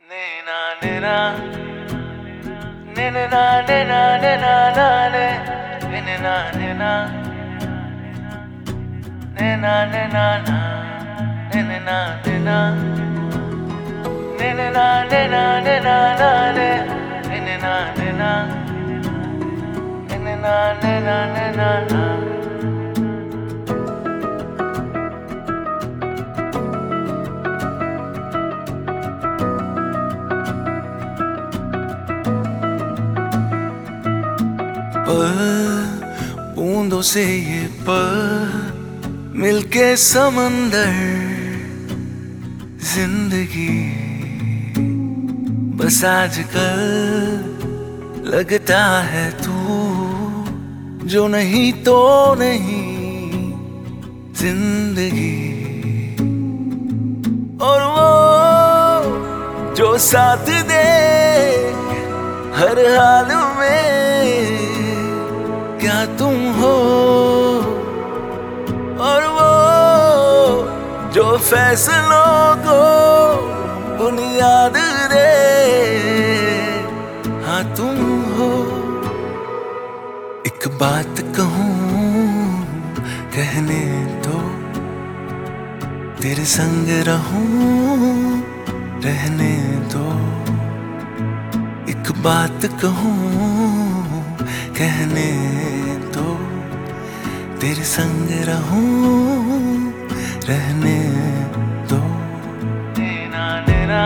Nena, nena, nena, nena, nena, nena, nena, nena, nena, nena, nena, nena, nena, nena, nena, nena, nena, nena. बूंदों से ये पल मिलके समंदर जिंदगी बस आजकल लगता है तू जो नहीं तो नहीं जिंदगी और वो जो साथ दे हर हाल में क्या तुम हो और वो जो फैसलों को बुनियाद दे हाँ तुम हो। एक बात कहूँ कहने दो तेरे संग रहूं रहने दो। एक बात कहूँ कहने दो तेरे संग रहूं रहने दो। Nena, nena,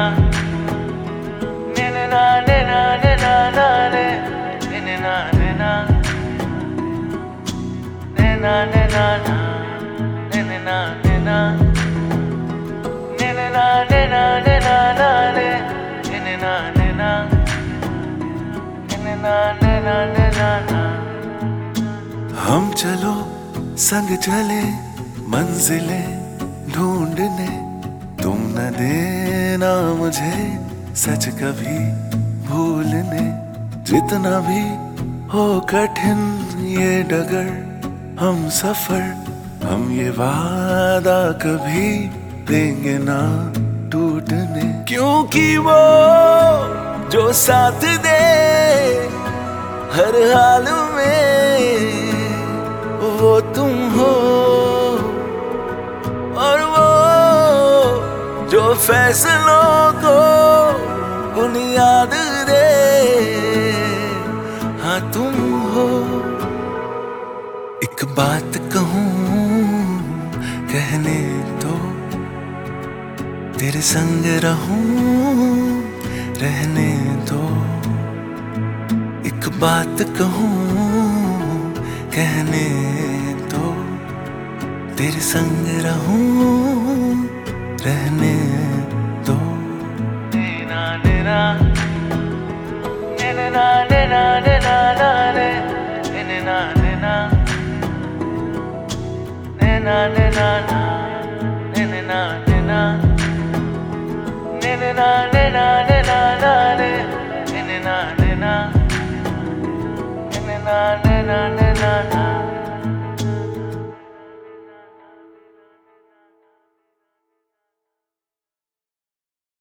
nena, nena, nena, nena, nena, nena, nena, nena, nena, nena, nena, nena, nena, nena, nena। हम चलो संग चले मंजिलें ढूंढने तुम न देना मुझे सच कभी भूलने। जितना भी हो कठिन ये डगर हम सफर हम ये वादा कभी देंगे ना टूटने। क्योंकि वो जो साथ दे हर हाल में वो तुम हो और वो जो फैसलों को बुनियाद दे हाँ तुम हो। एक बात कहूँ कहने दो तेरे संग रहूं रहने दो। एक बात कहूँ कहने दो तेरे संग रहूं रहने दो। Nena, nena, nena, nena, nena, nena, nena, nena, nena, nena, nena, nena, nena, nena, nena, nena, nena, nena, nena।